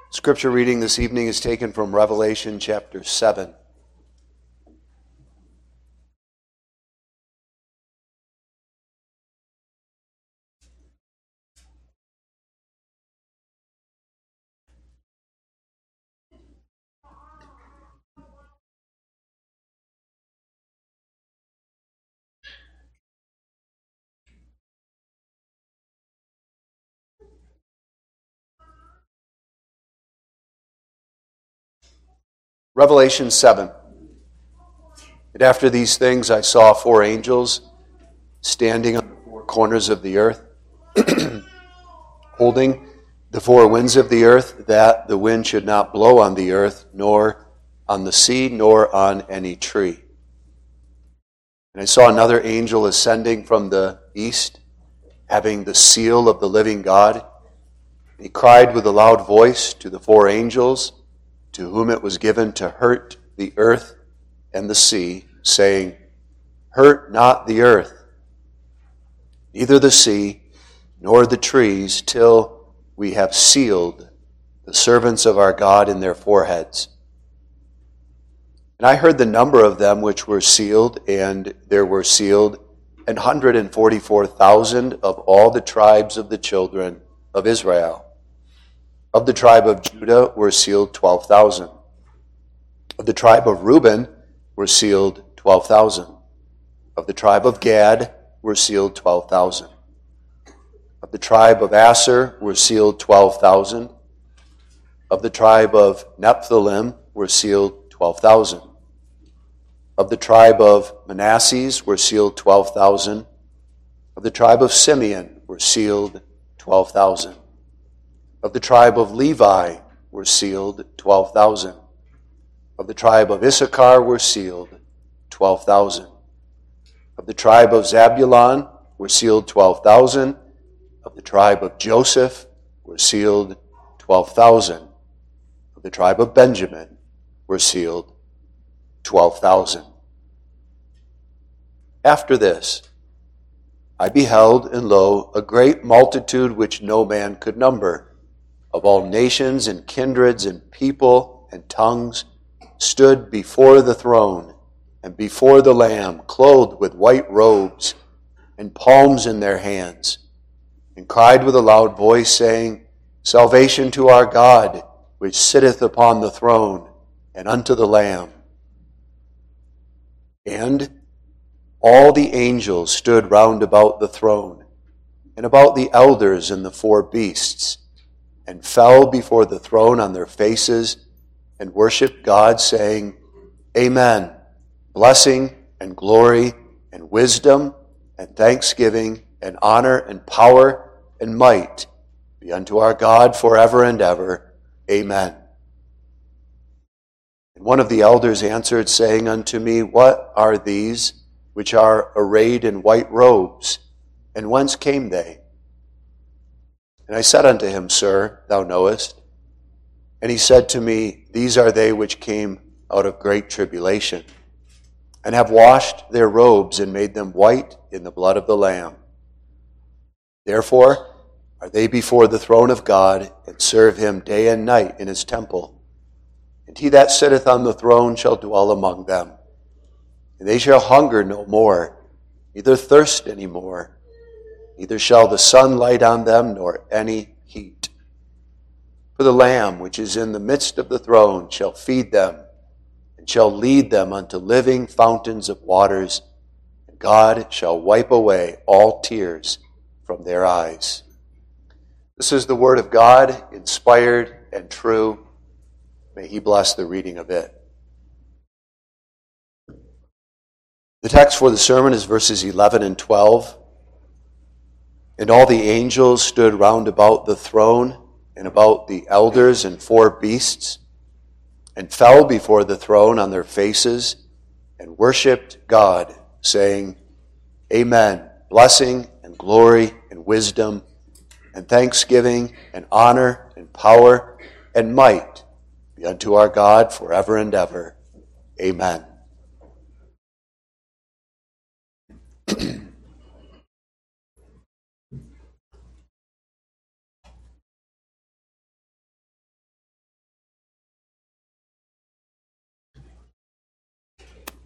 Scripture reading this evening is taken from Revelation chapter 7. Revelation 7. And after these things I saw four angels standing on the four corners of the earth, holding the four winds of the earth, that the wind should not blow on the earth, nor on the sea, nor on any tree. And I saw another angel ascending from the east, having the seal of the living God. And he cried with a loud voice to the four angels, to whom it was given to hurt the earth and the sea, saying, Hurt not the earth, neither the sea, nor the trees, till we have sealed the servants of our God in their foreheads. And I heard the number of them which were sealed, and there were sealed 144,000 of all the tribes of the children of Israel. Of the tribe of Judah were sealed 12,000. Of the tribe of Reuben were sealed 12,000. Of the tribe of Gad were sealed 12,000. Of the tribe of Asher were sealed 12,000. Of the tribe of Nephthalim were sealed 12,000. Of the tribe of Manasseh were sealed 12,000. Of the tribe of Simeon were sealed 12,000. Of the tribe of Levi were sealed 12,000. Of the tribe of Issachar were sealed 12,000. Of the tribe of Zabulon were sealed 12,000. Of the tribe of Joseph were sealed 12,000. Of the tribe of Benjamin were sealed 12,000. After this, I beheld, and lo, a great multitude which no man could number, of all nations and kindreds and people and tongues, stood before the throne and before the Lamb, clothed with white robes and palms in their hands, and cried with a loud voice, saying, Salvation to our God, which sitteth upon the throne, and unto the Lamb. And all the angels stood round about the throne, and about the elders and the four beasts, and fell before the throne on their faces, and worshipped God, saying, Amen. Blessing and glory and wisdom and thanksgiving and honor and power and might be unto our God forever and ever. Amen. And one of the elders answered, saying unto me, What are these which are arrayed in white robes, and whence came they? And I said unto him, Sir, thou knowest. And he said to me, These are they which came out of great tribulation, and have washed their robes and made them white in the blood of the Lamb. Therefore are they before the throne of God, and serve him day and night in his temple. And he that sitteth on the throne shall dwell among them. And they shall hunger no more, neither thirst any more. Neither shall the sun light on them, nor any heat. For the Lamb which is in the midst of the throne shall feed them, and shall lead them unto living fountains of waters, and God shall wipe away all tears from their eyes. This is the word of God, inspired and true. May he bless the reading of it. The text for the sermon is verses 11 and 12. And all the angels stood round about the throne and about the elders and four beasts, and fell before the throne on their faces, and worshipped God, saying, Amen. Blessing and glory and wisdom and thanksgiving and honor and power and might be unto our God forever and ever. Amen.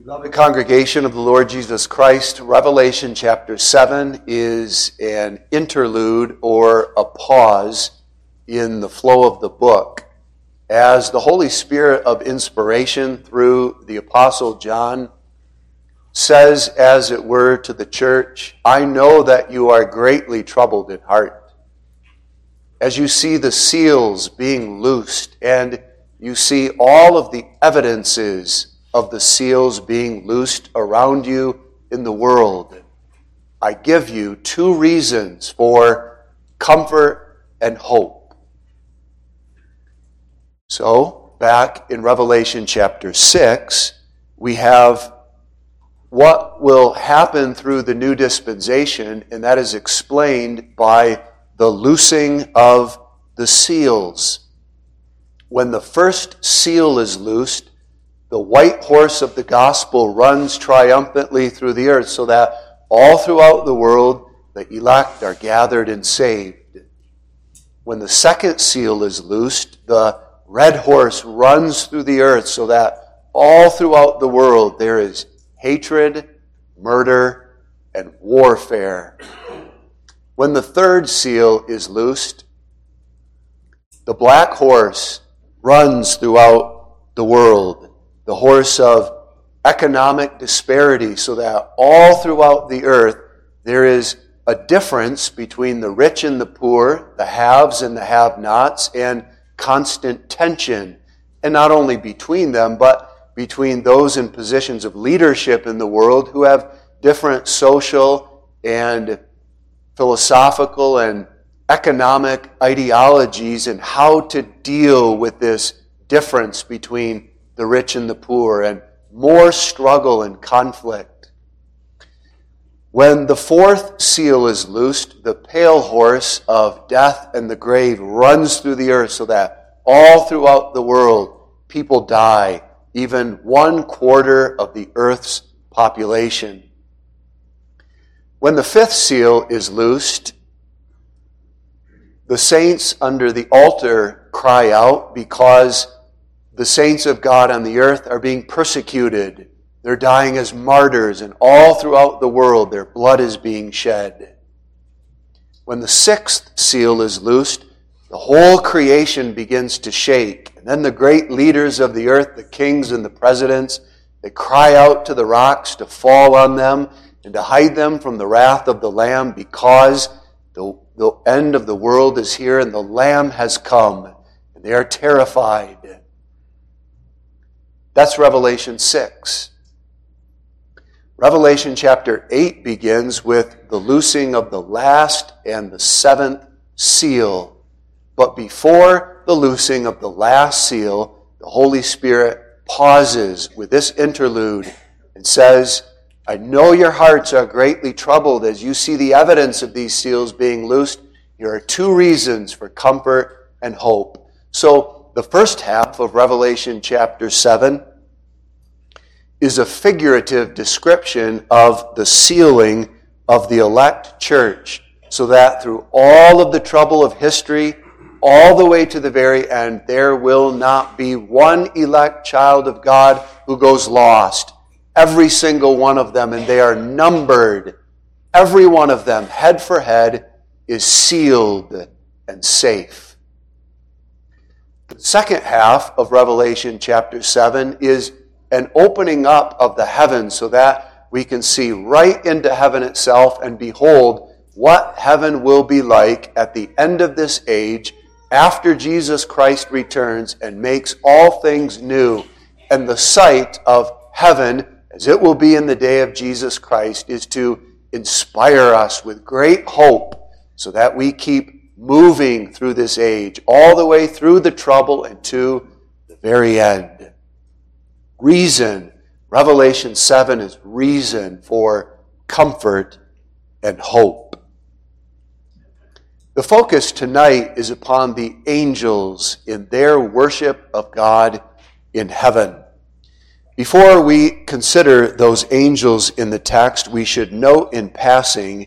Beloved congregation of the Lord Jesus Christ, Revelation chapter 7 is an interlude or a pause in the flow of the book as the Holy Spirit of inspiration through the Apostle John says, as it were, to the church, I know that you are greatly troubled in heart. As you see the seals being loosed and you see all of the evidences of the seals being loosed around you in the world, I give you two reasons for comfort and hope. So, back in Revelation chapter 6, we have what will happen through the new dispensation, and that is explained by the loosing of the seals. When the first seal is loosed, the white horse of the gospel runs triumphantly through the earth so that all throughout the world the elect are gathered and saved. When the second seal is loosed, the red horse runs through the earth so that all throughout the world there is hatred, murder, and warfare. When the third seal is loosed, the black horse runs throughout the world, the horse of economic disparity, so that all throughout the earth there is a difference between the rich and the poor, the haves and the have-nots, and constant tension, and not only between them, but between those in positions of leadership in the world who have different social and philosophical and economic ideologies and how to deal with this difference between the rich and the poor, and more struggle and conflict. When the fourth seal is loosed, the pale horse of death and the grave runs through the earth so that all throughout the world people die, even 1/4 of the earth's population. When the fifth seal is loosed, the saints under the altar cry out because the saints of God on the earth are being persecuted. They're dying as martyrs, and all throughout the world their blood is being shed. When the sixth seal is loosed, the whole creation begins to shake. And then the great leaders of the earth, the kings and the presidents, they cry out to the rocks to fall on them and to hide them from the wrath of the Lamb, because the end of the world is here and the Lamb has come. And they are terrified. That's Revelation 6. Revelation chapter 8 begins with the loosing of the last and the seventh seal. But before the loosing of the last seal, the Holy Spirit pauses with this interlude and says, I know your hearts are greatly troubled as you see the evidence of these seals being loosed. Here are two reasons for comfort and hope. So the first half of Revelation chapter 7 is a figurative description of the sealing of the elect church, so that through all of the trouble of history, all the way to the very end, there will not be one elect child of God who goes lost. Every single one of them, and they are numbered, every one of them, head for head, is sealed and safe. The second half of Revelation chapter 7 is an opening up of the heavens so that we can see right into heaven itself and behold what heaven will be like at the end of this age after Jesus Christ returns and makes all things new. And the sight of heaven, as it will be in the day of Jesus Christ, is to inspire us with great hope so that we keep moving through this age, all the way through the trouble and to the very end. Reason, Revelation 7 is reason for comfort and hope. The focus tonight is upon the angels in their worship of God in heaven. Before we consider those angels in the text, we should note in passing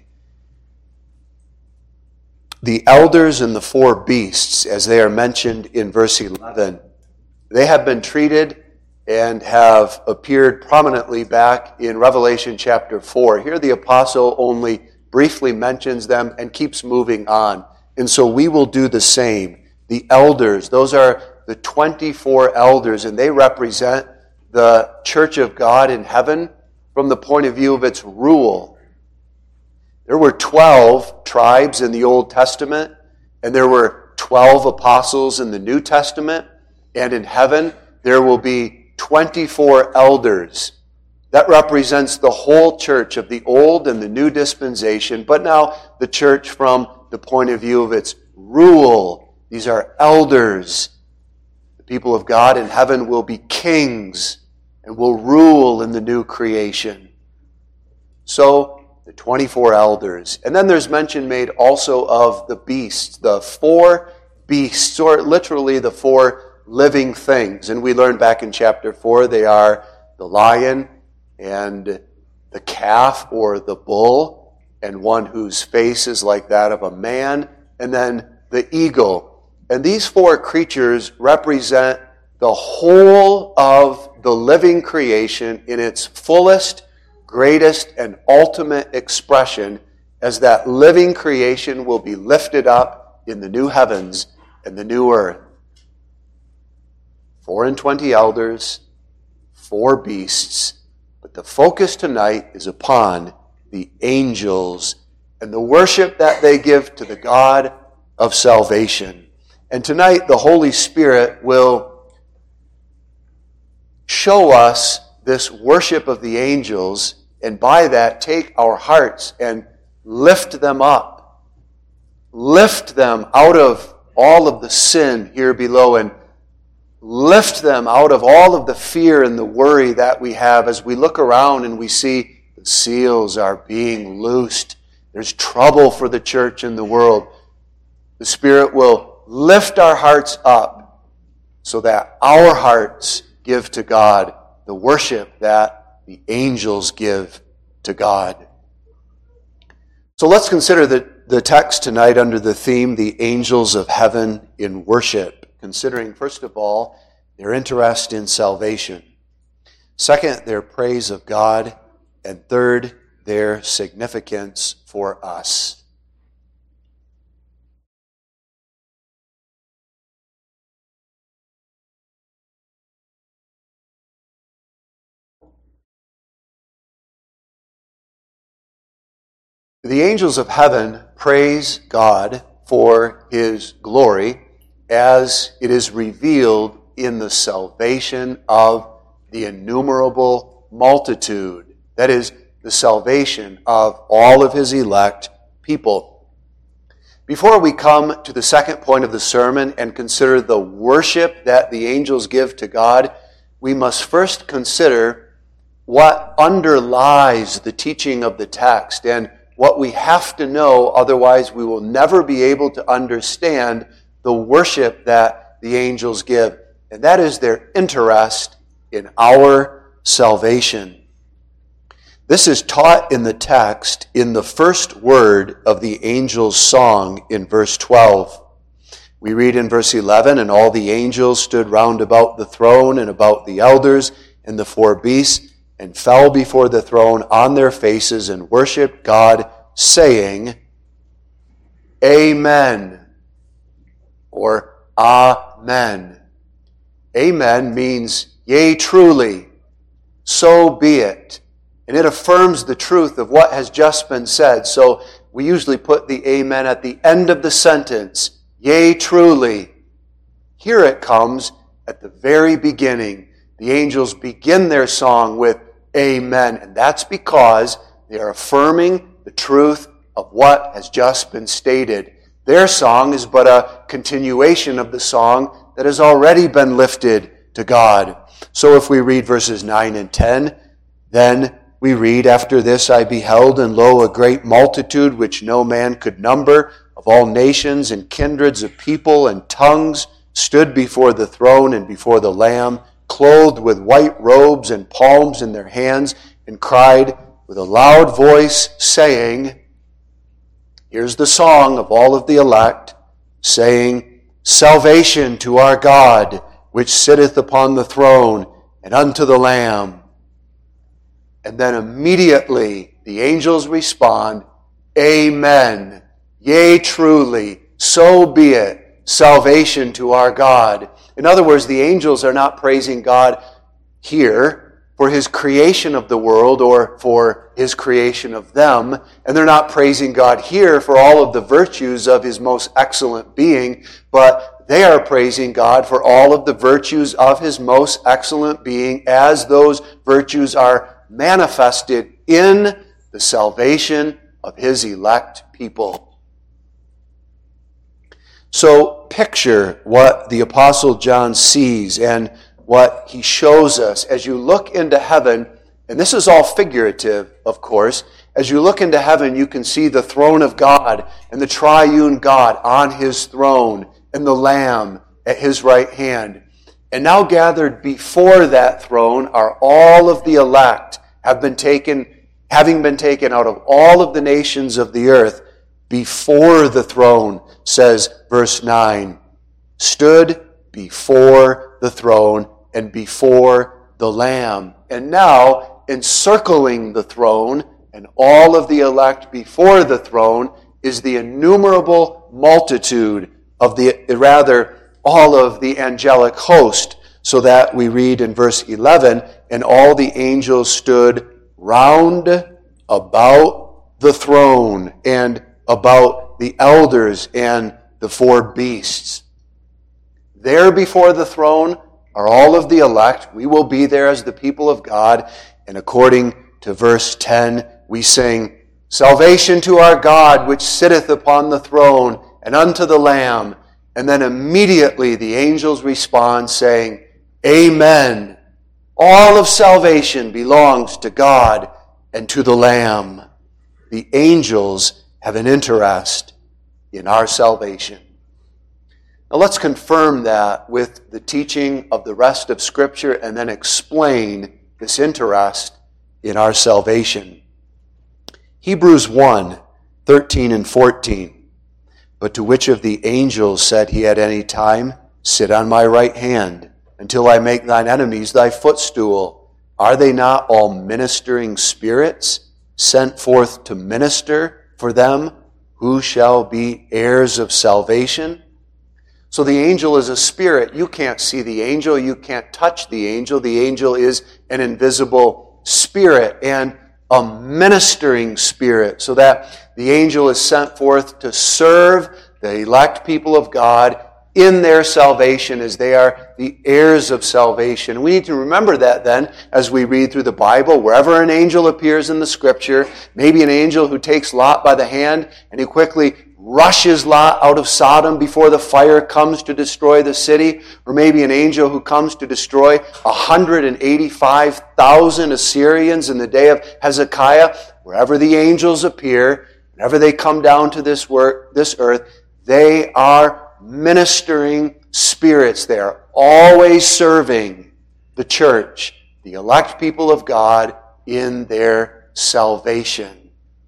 the elders and the four beasts, as they are mentioned in verse 11. They have been treated and have appeared prominently back in Revelation chapter 4. Here the apostle only briefly mentions them and keeps moving on. And so we will do the same. The elders, those are the 24 elders, and they represent the church of God in heaven from the point of view of its rule. There were 12 tribes in the Old Testament, and there were 12 apostles in the New Testament, and in heaven there will be 24 elders. That represents the whole church of the Old and the New dispensation, but now the church from the point of view of its rule. These are elders. The people of God in heaven will be kings and will rule in the new creation. So, the 24 elders. And then there's mention made also of the beasts, the 4 beasts, or literally the 4 living things. And we learned back in chapter 4, they are the lion and the calf or the bull, and one whose face is like that of a man, and then the eagle. And these 4 creatures represent the whole of the living creation in its fullest, greatest, and ultimate expression, as that living creation will be lifted up in the new heavens and the new earth. 24 elders, 4 beasts, but the focus tonight is upon the angels and the worship that they give to the God of salvation. And tonight the Holy Spirit will show us this worship of the angels, and by that take our hearts and lift them up. Lift them out of all of the sin here below, and lift them out of all of the fear and the worry that we have as we look around and we see the seals are being loosed. There's trouble for the church in the world. The Spirit will lift our hearts up so that our hearts give to God the worship that the angels give to God. So let's consider the text tonight under the theme, the angels of heaven in worship, considering, first of all, their interest in salvation. Second, their praise of God. And third, their significance for us. The angels of heaven praise God for His glory as it is revealed in the salvation of the innumerable multitude. That is, the salvation of all of His elect people. Before we come to the second point of the sermon and consider the worship that the angels give to God, we must first consider what underlies the teaching of the text and what we have to know, otherwise we will never be able to understand the worship that the angels give. And that is their interest in our salvation. This is taught in the text in the first word of the angel's song in verse 12. We read in verse 11, "And all the angels stood round about the throne and about the elders and the 4 beasts, and fell before the throne on their faces and worshiped God, saying, Amen," or Amen. Amen means, yea, truly, so be it. And it affirms the truth of what has just been said. So we usually put the amen at the end of the sentence, yea, truly. Here it comes at the very beginning. The angels begin their song with amen, and that's because they are affirming the truth of what has just been stated. Their song is but a continuation of the song that has already been lifted to God. So if we read verses 9 and 10, then we read, "After this I beheld, and lo, a great multitude which no man could number, of all nations and kindreds of people and tongues, stood before the throne and before the Lamb, clothed with white robes and palms in their hands, and cried with a loud voice, saying," here's the song of all of the elect, saying, "Salvation to our God, which sitteth upon the throne, and unto the Lamb. And then immediately the angels respond, Amen. Yea, truly, so be it. Salvation to our God. In other words, the angels are not praising God here for his creation of the world or for his creation of them. And they're not praising God here for all of the virtues of his most excellent being, but they are praising God for all of the virtues of his most excellent being as those virtues are manifested in the salvation of his elect people. So picture what the Apostle John sees and what he shows us as you look into heaven, and this is all figurative, of course. As you look into heaven, you can see the throne of God and the triune God on his throne and the Lamb at his right hand. And now gathered before that throne are all of the elect, having been taken out of all of the nations of the earth. Before the throne, says verse 9, stood before the throne and before the Lamb. And now, encircling the throne and all of the elect before the throne is the innumerable multitude of all of the angelic host, so that we read in verse 11, and all the angels stood round about the throne and about the elders and the four beasts. There before the throne are all of the elect. We will be there as the people of God. And according to verse 10, we sing, Salvation to our God, which sitteth upon the throne, and unto the Lamb. And then immediately the angels respond, saying, Amen. All of salvation belongs to God and to the Lamb. The angels have an interest in our salvation. Now let's confirm that with the teaching of the rest of Scripture and then explain this interest in our salvation. Hebrews 1, 13 and 14. But to which of the angels said he at any time, Sit on my right hand, until I make thine enemies thy footstool? Are they not all ministering spirits, sent forth to minister for them who shall be heirs of salvation? So the angel is a spirit. You can't see the angel. You can't touch the angel. The angel is an invisible spirit and a ministering spirit, so that the angel is sent forth to serve the elect people of God in their salvation as they are the heirs of salvation. We need to remember that then as we read through the Bible. Wherever an angel appears in the Scripture, maybe an angel who takes Lot by the hand and he quickly rushes Lot out of Sodom before the fire comes to destroy the city, or maybe an angel who comes to destroy 185,000 Assyrians in the day of Hezekiah. Wherever the angels appear, whenever they come down to this earth, they are ministering spirits. They are always serving the church, the elect people of God, in their salvation.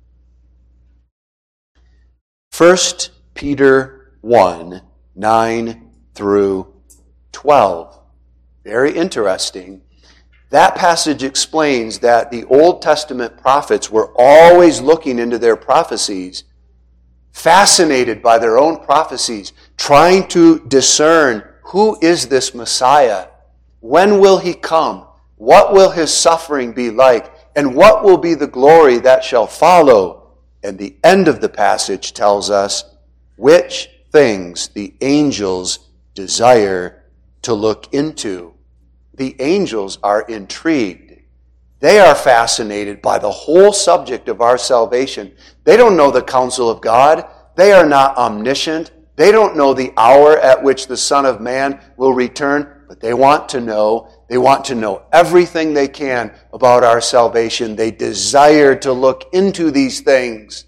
1 Peter 1, 9 through 12. Very interesting. That passage explains that the Old Testament prophets were always looking into their prophecies, fascinated by their own prophecies, trying to discern, who is this Messiah? When will he come? What will his suffering be like? And what will be the glory that shall follow? And the end of the passage tells us which things the angels desire to look into. The angels are intrigued. They are fascinated by the whole subject of our salvation. They don't know the counsel of God. They are not omniscient. They don't know the hour at which the Son of Man will return, but they want to know. They want to know everything they can about our salvation. They desire to look into these things.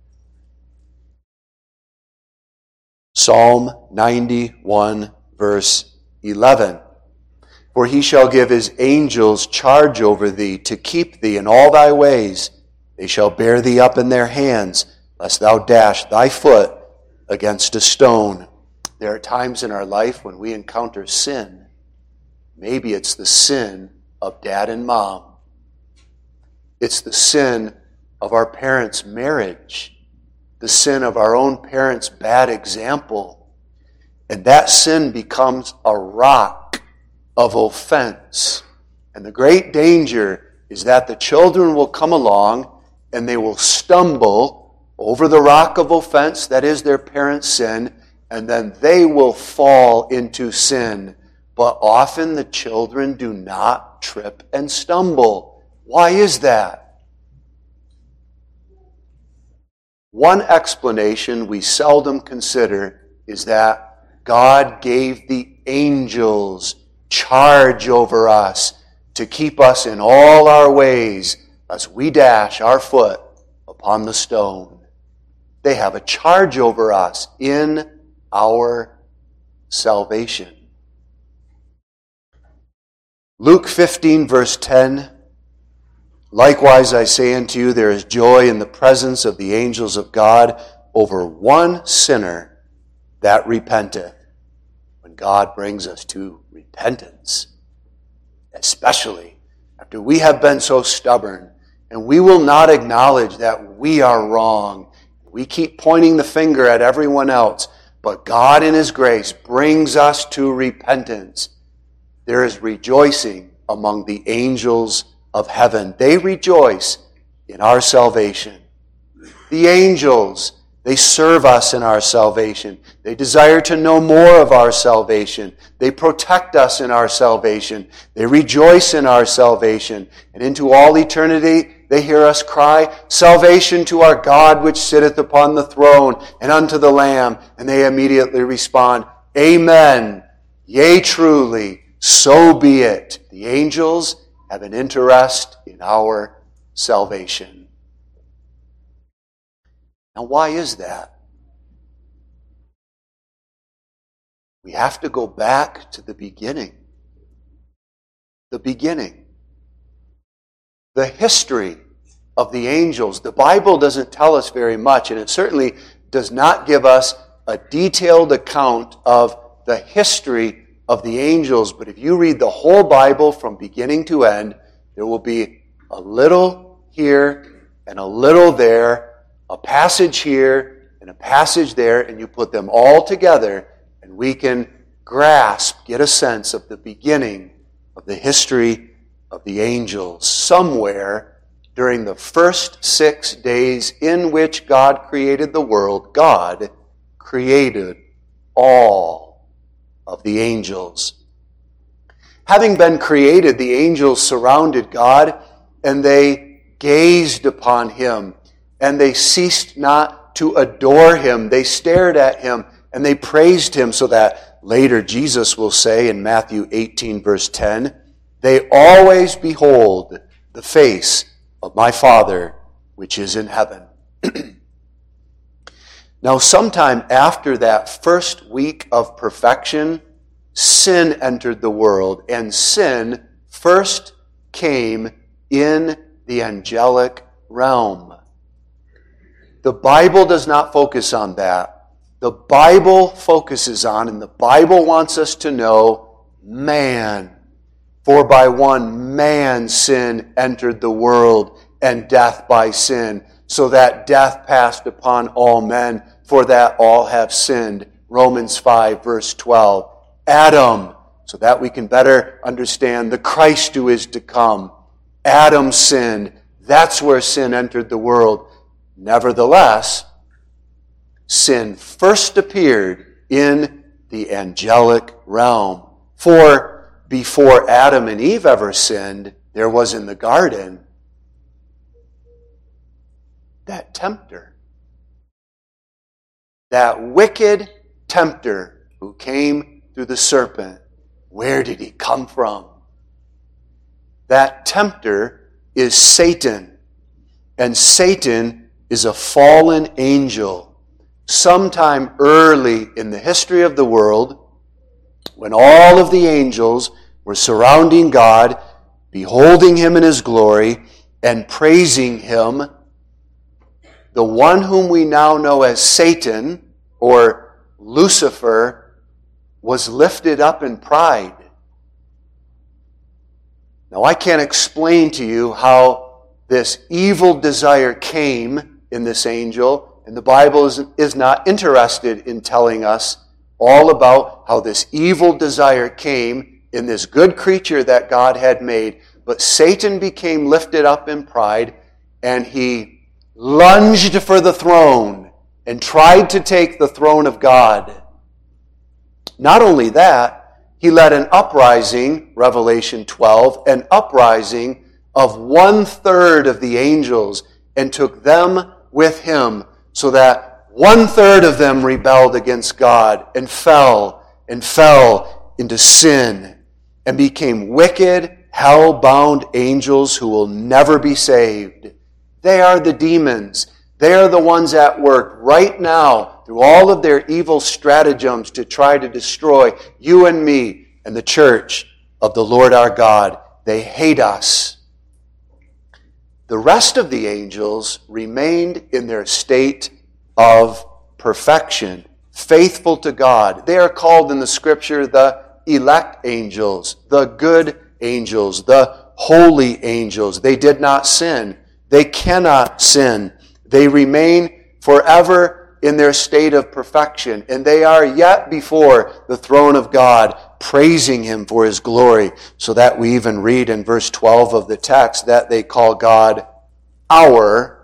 Psalm 91, verse 11. For he shall give his angels charge over thee, to keep thee in all thy ways. They shall bear thee up in their hands, lest thou dash thy foot against a stone. There are times in our life when we encounter sin. Maybe it's the sin of dad and mom. It's the sin of our parents' marriage, the sin of our own parents' bad example. And that sin becomes a rock of offense. And the great danger is that the children will come along and they will stumble over the rock of offense, that is their parents' sin, and then they will fall into sin. But often the children do not trip and stumble. Why is that? One explanation we seldom consider is that God gave the angels charge over us to keep us in all our ways as we dash our foot upon the stone. They have a charge over us in our salvation. Luke 15, verse 10, likewise I say unto you, there is joy in the presence of the angels of God over one sinner that repenteth. When God brings us to repentance, especially after we have been so stubborn and we will not acknowledge that we are wrong. We keep pointing the finger at everyone else, but God in His grace brings us to repentance. There is rejoicing among the angels of heaven. They rejoice in our salvation. The angels, they serve us in our salvation. They desire to know more of our salvation. They protect us in our salvation. They rejoice in our salvation. And into all eternity, they hear us cry, salvation to our God which sitteth upon the throne and unto the Lamb. And they immediately respond, Amen. Yea, truly, so be it. The angels have an interest in our salvation. Now, why is that? We have to go back to the beginning. The beginning. The history of the angels. The Bible doesn't tell us very much, and it certainly does not give us a detailed account of the history of the angels. But if you read the whole Bible from beginning to end, there will be a little here and a little there, a passage here and a passage there, and you put them all together, and we can grasp, get a sense of the beginning of the history of the angels. Somewhere during the first 6 days in which God created the world, God created all of the angels. Having been created, the angels surrounded God, and they gazed upon Him, and they ceased not to adore Him. They stared at Him, and they praised Him, so that later Jesus will say in Matthew 18, verse 10, they always behold the face of my Father which is in heaven. Now, sometime after that first week of perfection, sin entered the world, and sin first came in the angelic realm. The Bible does not focus on that. The Bible focuses on, and the Bible wants us to know, man. For by one man sin entered the world, and death by sin, so that death passed upon all men, for that all have sinned. Romans 5, verse 12. Adam, so that we can better understand the Christ who is to come. Adam sinned. That's where sin entered the world. Nevertheless, sin first appeared in the angelic realm. For before Adam and Eve ever sinned, there was in the garden that tempter. That wicked tempter who came through the serpent. Where did he come from? That tempter is Satan. And Satan is a fallen angel. Sometime early in the history of the world, when all of the angels were surrounding God, beholding Him in His glory, and praising Him, the one whom we now know as Satan, or Lucifer, was lifted up in pride. Now, I can't explain to you how this evil desire came in this angel, and the Bible is not interested in telling us all about how this evil desire came in this good creature that God had made. But Satan became lifted up in pride, and he lunged for the throne and tried to take the throne of God. Not only that, he led an uprising, Revelation 12, an uprising of 1/3 of the angels and took them with him, so that 1/3 of them rebelled against God and fell into sin and became wicked, hell-bound angels who will never be saved. They are the demons. They are the ones at work right now through all of their evil stratagems to try to destroy you and me and the church of the Lord our God. They hate us. The rest of the angels remained in their state of perfection, faithful to God. They are called in the Scripture the elect angels, the good angels, the holy angels. They did not sin. They cannot sin. They remain forever in their state of perfection, and they are yet before the throne of God, praising Him for His glory, so that we even read in verse 12 of the text that they call God our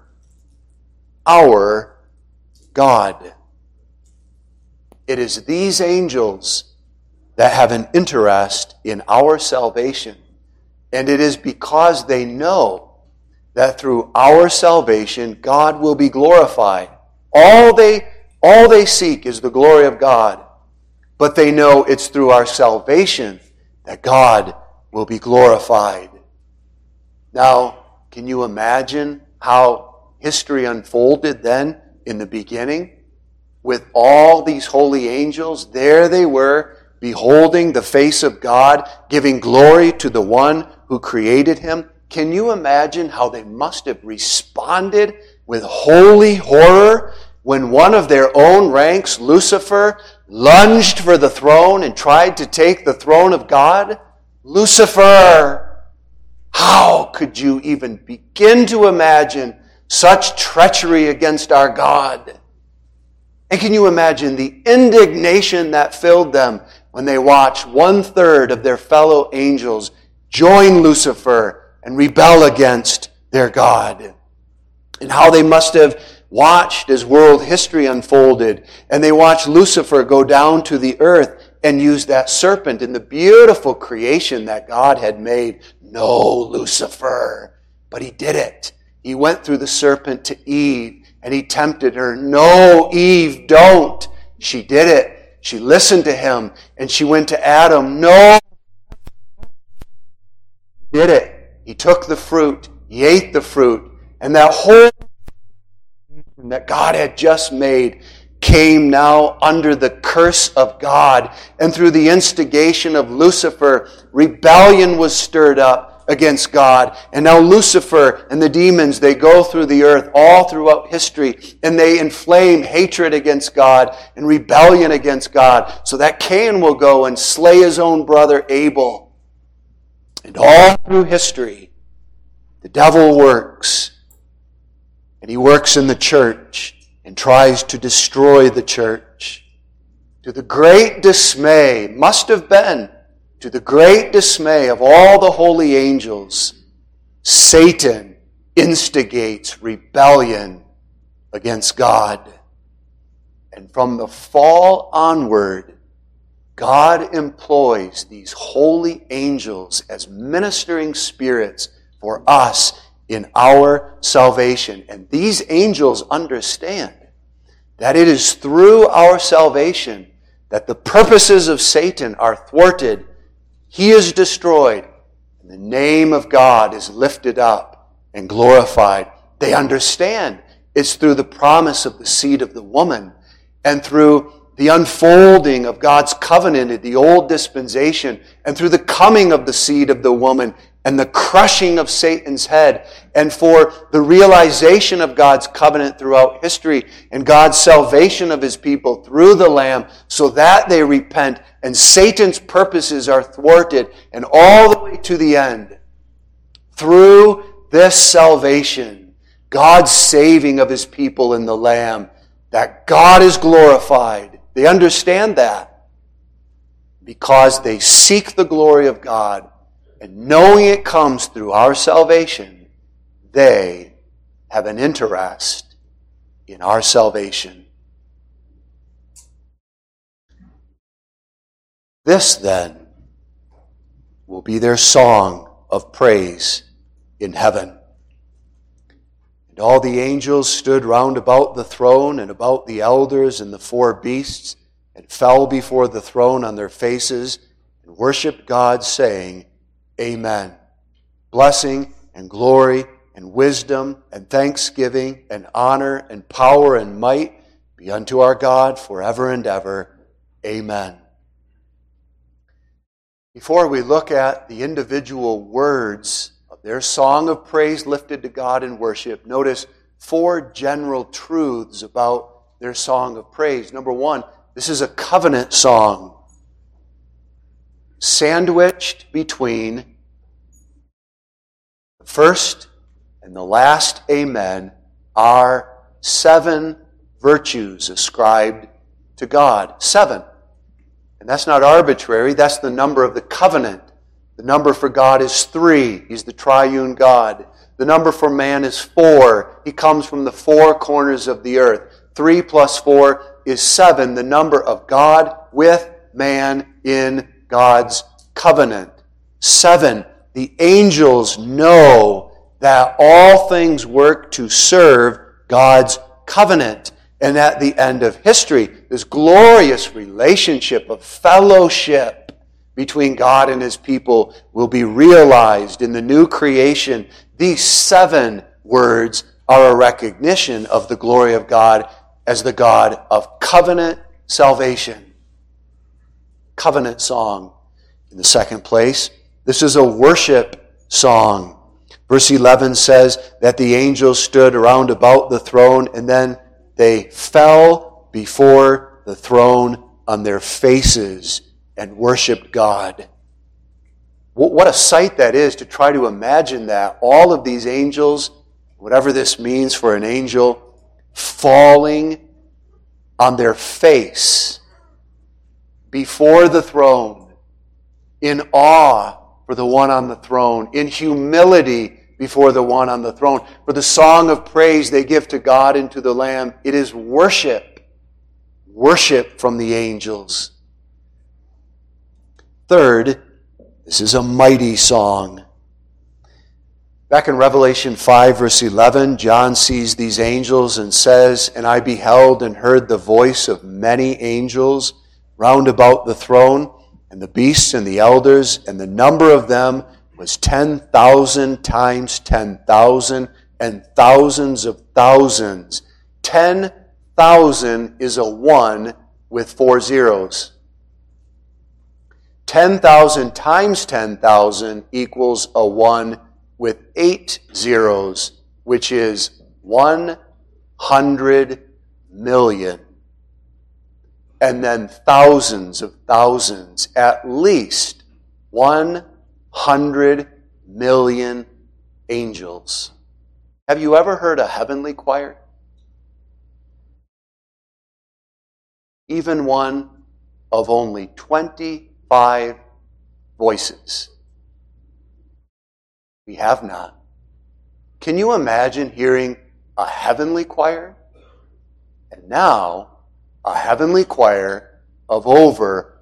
God. It is these angels that have an interest in our salvation, and it is because they know that through our salvation, God will be glorified. All they seek is the glory of God. But they know it's through our salvation that God will be glorified. Now, can you imagine how history unfolded then in the beginning? With all these holy angels, there they were, beholding the face of God, giving glory to the one who created him. Can you imagine how they must have responded with holy horror when one of their own ranks, Lucifer, lunged for the throne and tried to take the throne of God? Lucifer! How could you even begin to imagine such treachery against our God? And can you imagine the indignation that filled them when they watched 1/3 of their fellow angels join Lucifer and rebel against their God? And how they must have watched as world history unfolded, and they watched Lucifer go down to the earth and use that serpent in the beautiful creation that God had made. No, Lucifer. But he did it. He went through the serpent to Eve, and he tempted her. No, Eve, don't. She did it. She listened to him, and she went to Adam. No. He did it. He took the fruit. He ate the fruit. And that whole that God had just made came now under the curse of God. And through the instigation of Lucifer, rebellion was stirred up against God. And now Lucifer and the demons, they go through the earth all throughout history, and they inflame hatred against God and rebellion against God, so that Cain will go and slay his own brother Abel. And all through history, the devil works. And he works in the church and tries to destroy the church. To the great dismay, must have been, to the great dismay of all the holy angels, Satan instigates rebellion against God. And from the fall onward, God employs these holy angels as ministering spirits for us in our salvation. And these angels understand that it is through our salvation that the purposes of Satan are thwarted. He is destroyed, and the name of God is lifted up and glorified. They understand it's through the promise of the seed of the woman and through the unfolding of God's covenant in the old dispensation and through the coming of the seed of the woman and the crushing of Satan's head, and for the realization of God's covenant throughout history and God's salvation of His people through the Lamb, so that they repent and Satan's purposes are thwarted, and all the way to the end, Through this salvation, God's saving of his people in the Lamb, that God is glorified. They understand that because they seek the glory of God, and knowing it comes through our salvation, they have an interest in our salvation. This, then, will be their song of praise in heaven. And all the angels stood round about the throne and about the elders and the four beasts, and fell before the throne on their faces and worshipped God, saying, Amen. Blessing and glory and wisdom and thanksgiving and honor and power and might be unto our God forever and ever. Amen. Before we look at the individual words of their song of praise lifted to God in worship, notice four general truths about their song of praise. Number one, this is a covenant song, sandwiched between the first and the last amen are 7 virtues ascribed to God. 7. And that's not arbitrary. That's the number of the covenant. The number for God is 3. He's the triune God. The number for man is 4. He comes from the 4 corners of the earth. 3 plus 4 is 7. The number of God with man in God's covenant. 7. The angels know that all things work to serve God's covenant. And at the end of history, this glorious relationship of fellowship between God and his people will be realized in the new creation. These 7 words are a recognition of the glory of God as the God of covenant salvation. Covenant song. In the second place, this is a worship song. Verse 11 says that the angels stood around about the throne, and then they fell before the throne on their faces and worshiped God. What a sight that is to try to imagine that. All of these angels, whatever this means for an angel, falling on their face before the throne, in awe for the one on the throne, in humility before the one on the throne. For the song of praise they give to God and to the Lamb, it is worship. Worship from the angels. Third, this is a mighty song. Back in Revelation 5, verse 11, John sees these angels and says, And I beheld and heard the voice of many angels round about the throne, and the beasts and the elders, and the number of them was 10,000 times 10,000 and thousands of thousands. 10,000 is a 1 with 4 zeros. 10,000 times 10,000 equals a 1 with 8 zeros, which is 100 million. And then thousands of thousands, at least 100 million angels. Have you ever heard a heavenly choir? Even one of only 25 voices. We have not. Can you imagine hearing a heavenly choir? And now, a heavenly choir of over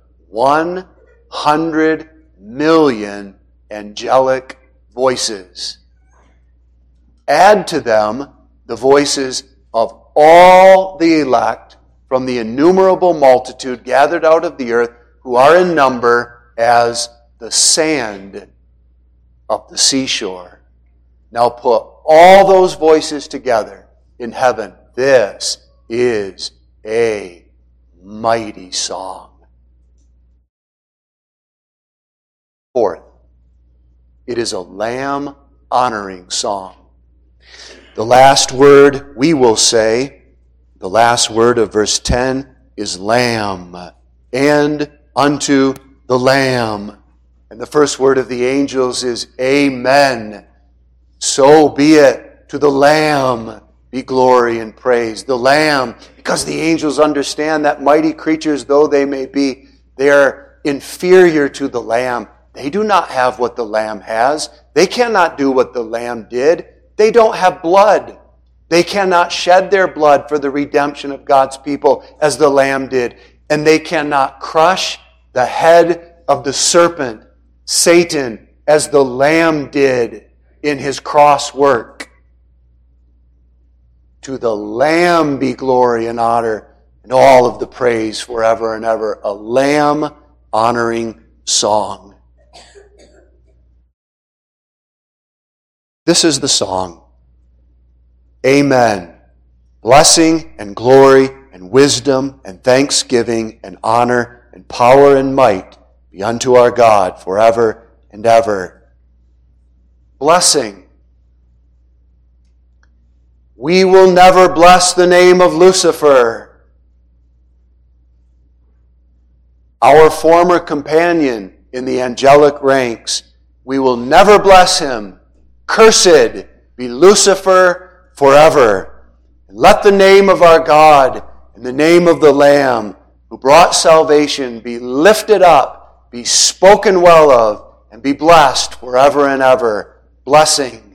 100 million angelic voices. Add to them the voices of all the elect from the innumerable multitude gathered out of the earth, who are in number as the sand of the seashore. Now put all those voices together in heaven. This is a mighty song. Fourth, it is a lamb honoring song. The last word we will say, the last word of verse 10 is lamb, and unto the Lamb. And the first word of the angels is amen. So be it. To the Lamb be glory and praise. The Lamb, because the angels understand that mighty creatures though they may be, they are inferior to the Lamb. They do not have what the Lamb has. They cannot do what the Lamb did. They don't have blood. They cannot shed their blood for the redemption of God's people as the Lamb did. And they cannot crush the head of the serpent, Satan, as the Lamb did in his cross work. To the Lamb be glory and honor and all of the praise forever and ever. A Lamb honoring song. This is the song. Amen. Blessing and glory and wisdom and thanksgiving and honor and power and might be unto our God forever and ever. Blessing. We will never bless the name of Lucifer, our former companion in the angelic ranks. We will never bless him. Cursed be Lucifer forever. And let the name of our God and the name of the Lamb who brought salvation be lifted up, be spoken well of, and be blessed forever and ever. Blessing.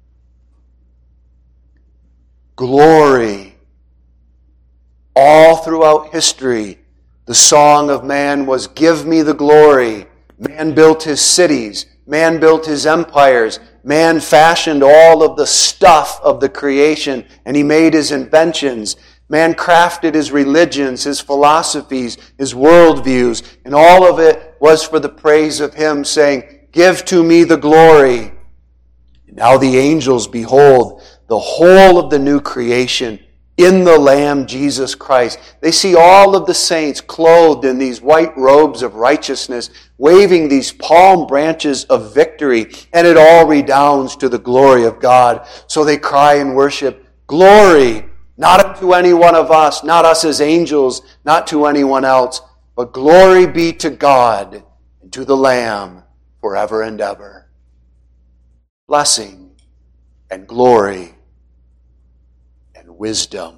Glory. All throughout history, the song of man was, give me the glory. Man built his cities. Man built his empires. Man fashioned all of the stuff of the creation, and he made his inventions. Man crafted his religions, his philosophies, his worldviews, and all of it was for the praise of him, saying, give to me the glory. And now the angels behold the whole of the new creation in the Lamb Jesus Christ. They see all of the saints clothed in these white robes of righteousness, waving these palm branches of victory, and it all redounds to the glory of God. So they cry and worship, glory, not unto any one of us, not us as angels, not to anyone else, but glory be to God and to the Lamb forever and ever. Blessing and glory and wisdom.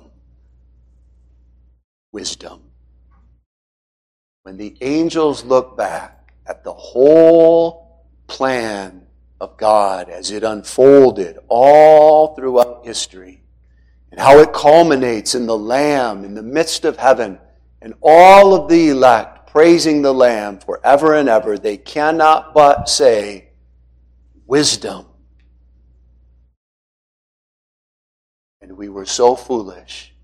Wisdom. When the angels look back at the whole plan of God as it unfolded all throughout history, and how it culminates in the Lamb in the midst of heaven, and all of the elect praising the Lamb forever and ever, they cannot but say, wisdom. And we were so foolish.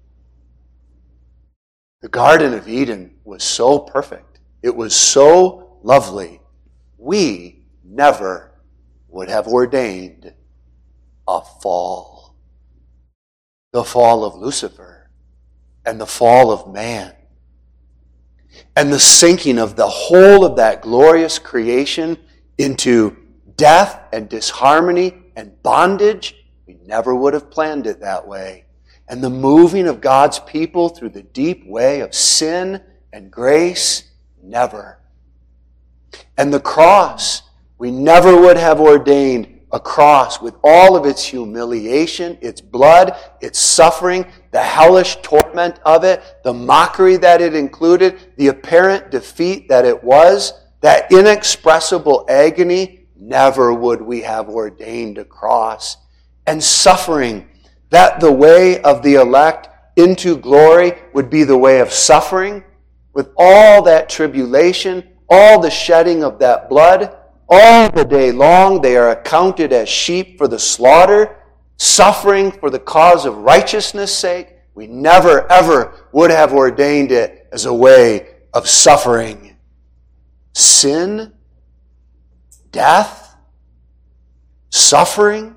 The Garden of Eden was so perfect. It was so lovely. We never would have ordained a fall. The fall of Lucifer and the fall of man and the sinking of the whole of that glorious creation into death and disharmony and bondage. We never would have planned it that way. And the moving of God's people through the deep way of sin and grace, never. And the cross, we never would have ordained a cross with all of its humiliation, its blood, its suffering, the hellish torment of it, the mockery that it included, the apparent defeat that it was, that inexpressible agony. Never would we have ordained a cross. And suffering, that the way of the elect into glory would be the way of suffering, with all that tribulation, all the shedding of that blood. All the day long they are accounted as sheep for the slaughter, suffering for the cause of righteousness' sake. We never, ever would have ordained it as a way of suffering. Sin, death, suffering.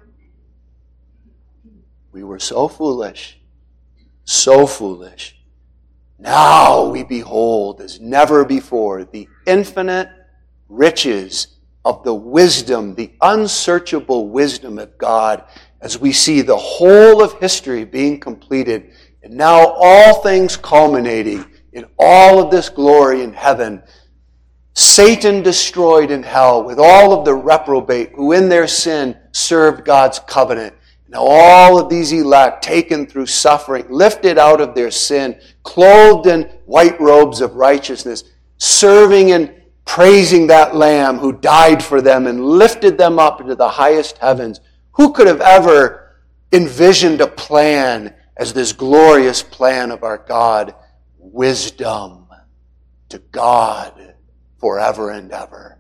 We were so foolish, so foolish. Now we behold as never before the infinite riches of the wisdom, the unsearchable wisdom of God, as we see the whole of history being completed, and now all things culminating in all of this glory in heaven, Satan destroyed in hell with all of the reprobate who in their sin served God's covenant. Now all of these elect, taken through suffering, lifted out of their sin, clothed in white robes of righteousness, serving and praising that Lamb who died for them and lifted them up into the highest heavens. Who could have ever envisioned a plan as this glorious plan of our God? Wisdom to God forever and ever.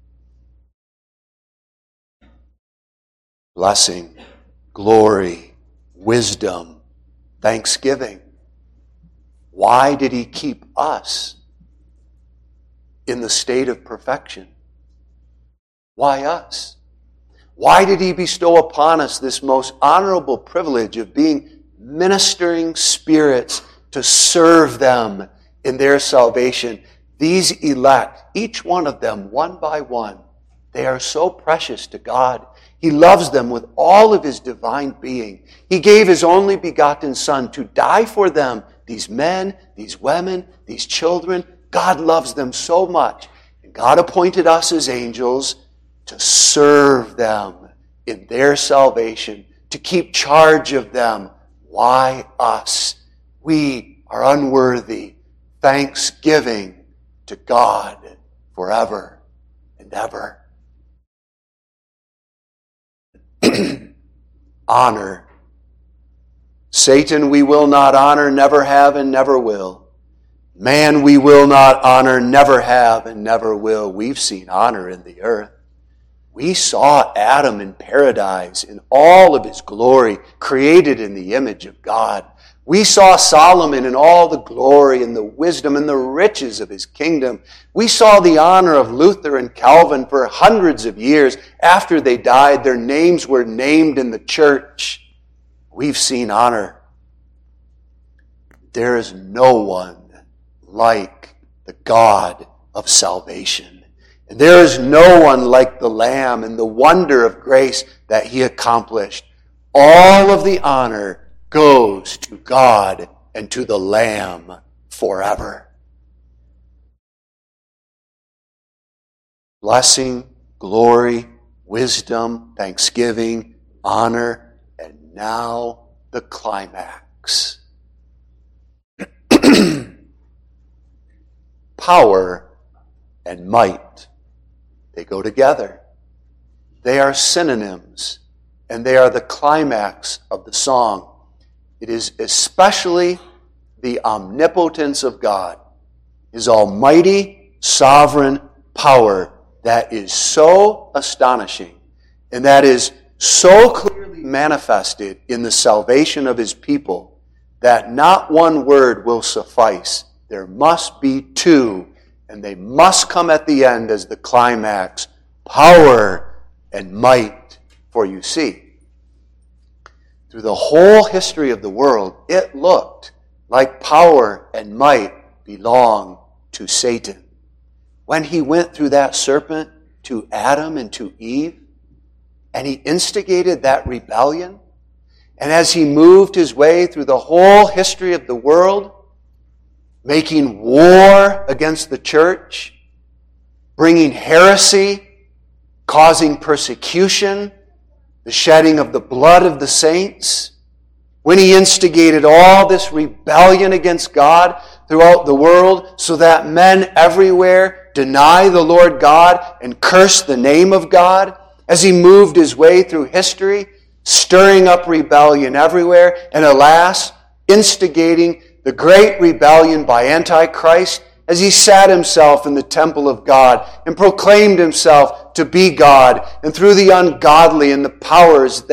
Blessing, glory, wisdom, thanksgiving. Why did he keep us in the state of perfection? Why us? Why did he bestow upon us this most honorable privilege of being ministering spirits to serve them in their salvation? These elect, each one of them, one by one, they are so precious to God. He loves them with all of his divine being. He gave his only begotten Son to die for them, these men, these women, these children. God loves them so much. And God appointed us as angels to serve them in their salvation, to keep charge of them. Why us? We are unworthy. Thanksgiving to God forever and ever. Honor. Satan we will not honor, never have and never will. Man we will not honor, never have and never will. We've seen honor in the earth. We saw Adam in paradise in all of his glory, created in the image of God. We saw Solomon in all the glory and the wisdom and the riches of his kingdom. We saw the honor of Luther and Calvin for hundreds of years. After they died, their names were named in the church. We've seen honor. There is no one like the God of salvation. And there is no one like the Lamb and the wonder of grace that he accomplished. All of the honor goes to God and to the Lamb forever. Blessing, glory, wisdom, thanksgiving, honor, and now the climax. Power and might, they go together. They are synonyms, and they are the climax of the song. It is especially the omnipotence of God, his almighty, sovereign power that is so astonishing and that is so clearly manifested in the salvation of his people that not one word will suffice. There must be two, and they must come at the end as the climax. Power and might. For you see, through the whole history of the world, it looked like power and might belonged to Satan. When he went through that serpent to Adam and to Eve, and he instigated that rebellion, and as he moved his way through the whole history of the world, making war against the church, bringing heresy, causing persecution, the shedding of the blood of the saints, when he instigated all this rebellion against God throughout the world so that men everywhere deny the Lord God and curse the name of God, as he moved his way through history, stirring up rebellion everywhere, and alas, instigating the great rebellion by Antichrist, as he sat himself in the temple of God and proclaimed himself to be God, and through the ungodly and the powers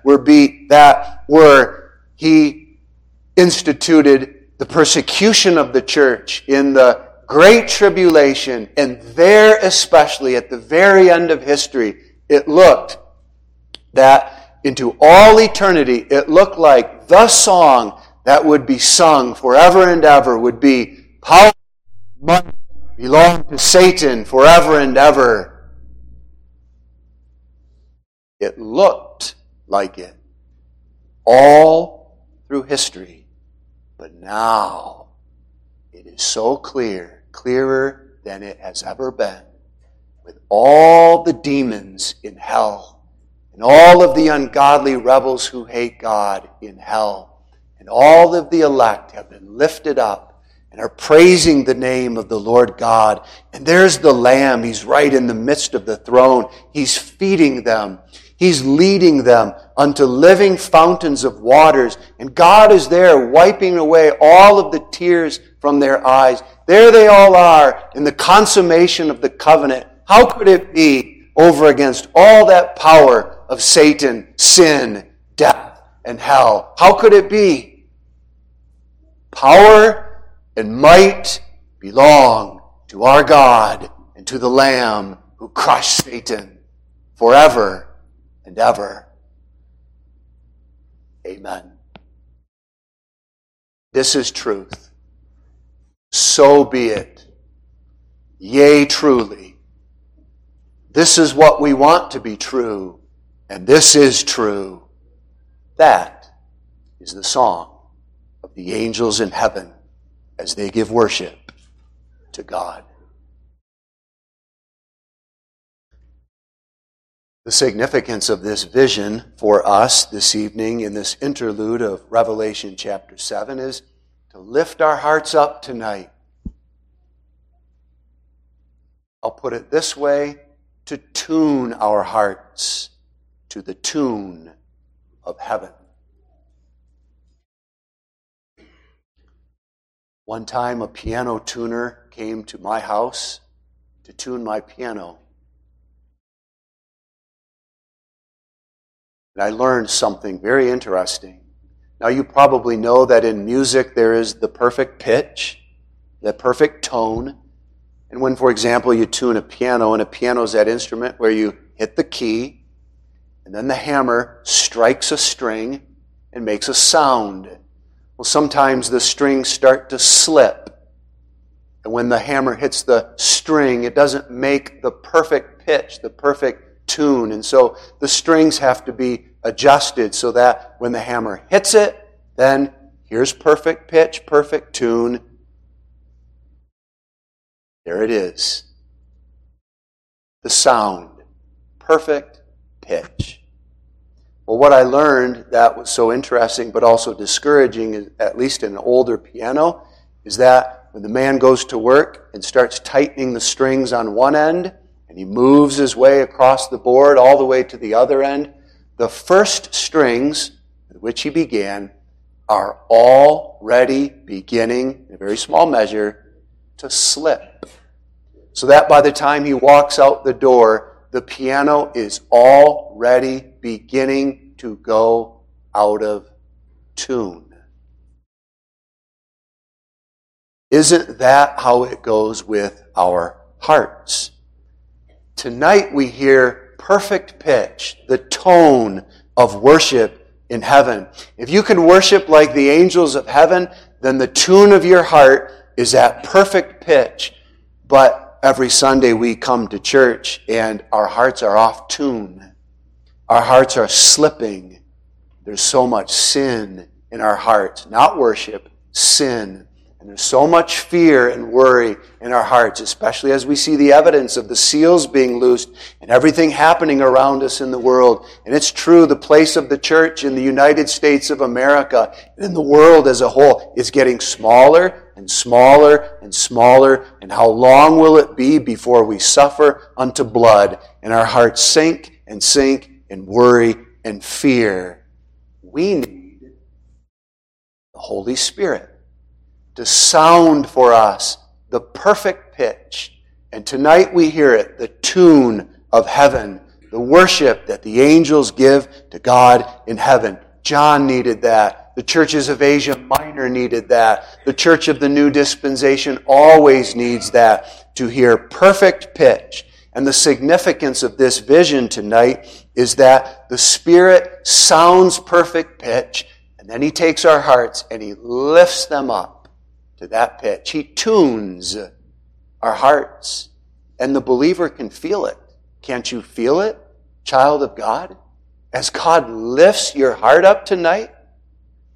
he instituted the persecution of the church in the great tribulation, and there especially at the very end of history, it looked that into all eternity, it looked like the song that would be sung forever and ever would be power might belong to Satan forever and ever. It looked like it all through history, but now it is so clear, clearer than it has ever been, with all the demons in hell, and all of the ungodly rebels who hate God in hell, and all of the elect have been lifted up and are praising the name of the Lord God. And there's the Lamb. He's right in the midst of the throne. He's feeding them. He's leading them unto living fountains of waters. And God is there wiping away all of the tears from their eyes. There they all are in the consummation of the covenant. How could it be over against all that power of Satan, sin, death, and hell? How could it be? Power and might belong to our God and to the Lamb who crushed Satan forever and ever. Amen. This is truth. So be it. Yea, truly. This is what we want to be true, and this is true. That is the song of the angels in heaven as they give worship to God. The significance of this vision for us this evening in this interlude of Revelation chapter 7 is to lift our hearts up tonight. I'll put it this way, to tune our hearts to the tune of heaven. One time a piano tuner came to my house to tune my piano. And I learned something very interesting. Now you probably know that in music there is the perfect pitch, the perfect tone. And when, for example, you tune a piano, and a piano is that instrument where you hit the key, and then the hammer strikes a string and makes a sound. Well, sometimes the strings start to slip. And when the hammer hits the string, it doesn't make the perfect pitch, the perfect tune. And so the strings have to be adjusted so that when the hammer hits it, then here's perfect pitch, perfect tune. There it is. The sound. Perfect pitch. Well, what I learned that was so interesting but also discouraging, at least in an older piano, is that when the man goes to work and starts tightening the strings on one end, and he moves his way across the board all the way to the other end, the first strings with which he began are already beginning, in a very small measure, to slip. So that by the time he walks out the door, the piano is already beginning to go out of tune. Isn't that how it goes with our hearts? Tonight we hear perfect pitch, the tone of worship in heaven. If you can worship like the angels of heaven, then the tune of your heart is at perfect pitch. But every Sunday we come to church and our hearts are off tune. Our hearts are slipping. There's so much sin in our hearts. Not worship, sin. And there's so much fear and worry in our hearts, especially as we see the evidence of the seals being loosed and everything happening around us in the world. And it's true, the place of the church in the United States of America and in the world as a whole is getting smaller and smaller and smaller. And how long will it be before we suffer unto blood and our hearts sink in worry and fear? We need the Holy Spirit to sound for us the perfect pitch. And tonight we hear it, the tune of heaven, the worship that the angels give to God in heaven. John needed that. The churches of Asia Minor needed that. The church of the New Dispensation always needs that, to hear perfect pitch. And the significance of this vision tonight is that the Spirit sounds perfect pitch, and then He takes our hearts and He lifts them up to that pitch. He tunes our hearts, and the believer can feel it. Can't you feel it, child of God? As God lifts your heart up tonight,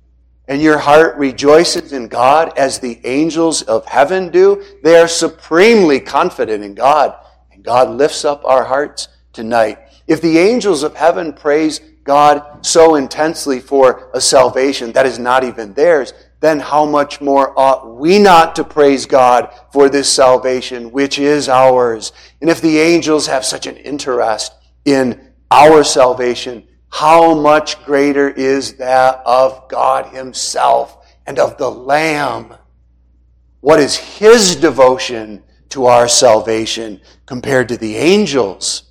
and your heart rejoices in God as the angels of heaven do. They are supremely confident in God, and God lifts up our hearts tonight. If the angels of heaven praise God so intensely for a salvation that is not even theirs, then how much more ought we not to praise God for this salvation which is ours? And if the angels have such an interest in our salvation, how much greater is that of God himself and of the Lamb? What is his devotion to our salvation compared to the angels?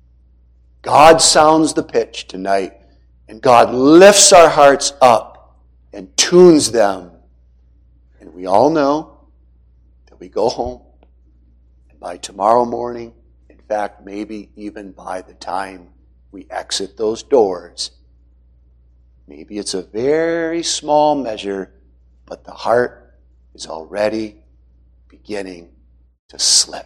God sounds the pitch tonight, and God lifts our hearts up and tunes them. And we all know that we go home, and by tomorrow morning, in fact, maybe even by the time we exit those doors, maybe it's a very small measure, but the heart is already beginning to slip.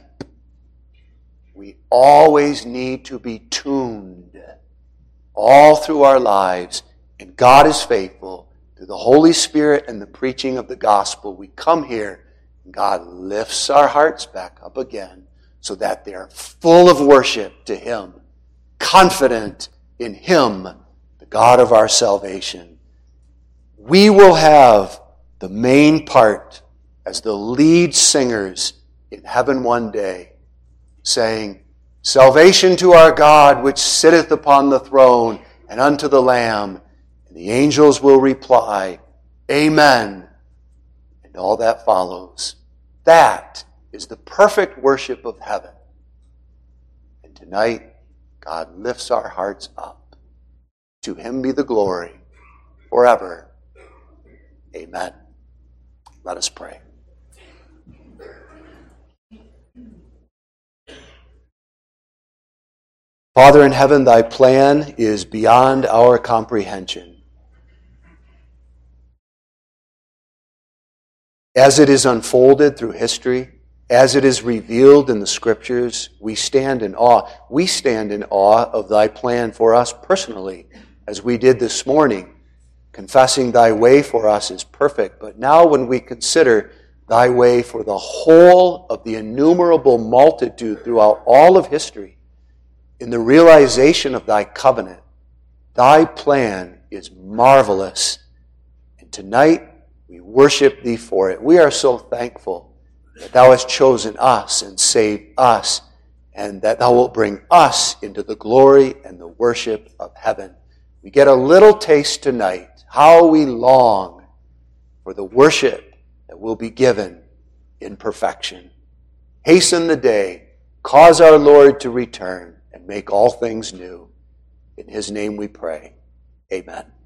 We always need to be tuned all through our lives, and God is faithful. Through the Holy Spirit and the preaching of the gospel, we come here, and God lifts our hearts back up again so that they're full of worship to him, confident in him, the God of our salvation. We will have the main part as the lead singers in heaven one day, saying, "Salvation to our God, which sitteth upon the throne, and unto the Lamb." And the angels will reply, "Amen," and all that follows. That is the perfect worship of heaven. And tonight, God lifts our hearts up. To him be the glory forever. Amen. Let us pray. Father in heaven, thy plan is beyond our comprehension. As it is unfolded through history, as it is revealed in the Scriptures, we stand in awe. We stand in awe of thy plan for us personally, as we did this morning, confessing thy way for us is perfect. But now when we consider thy way for the whole of the innumerable multitude throughout all of history, in the realization of thy covenant, thy plan is marvelous. And tonight, we worship thee for it. We are so thankful that thou hast chosen us and saved us, and that thou wilt bring us into the glory and the worship of heaven. We get a little taste tonight, how we long for the worship that will be given in perfection. Hasten the day, cause our Lord to return, and make all things new. In his name we pray. Amen.